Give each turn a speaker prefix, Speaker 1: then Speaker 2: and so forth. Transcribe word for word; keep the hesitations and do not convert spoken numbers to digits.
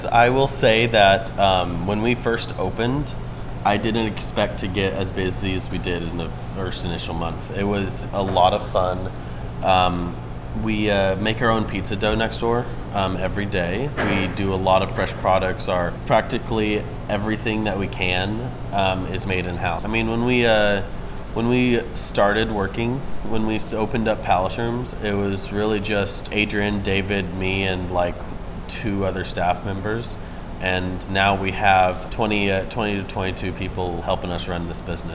Speaker 1: I will say that um, when we first opened, I didn't expect to get as busy as we did in the first initial month. It was a lot of fun. Um, we uh, make our own pizza dough next door um, every day. We do a lot of fresh products. Our practically everything that we can um, is made in house. I mean, when we uh, when we started working, when we opened up Palace Rooms, it was really just Adrian, David, me, and like two other staff members. And now we have twenty, uh, twenty to twenty-two people helping us run this business.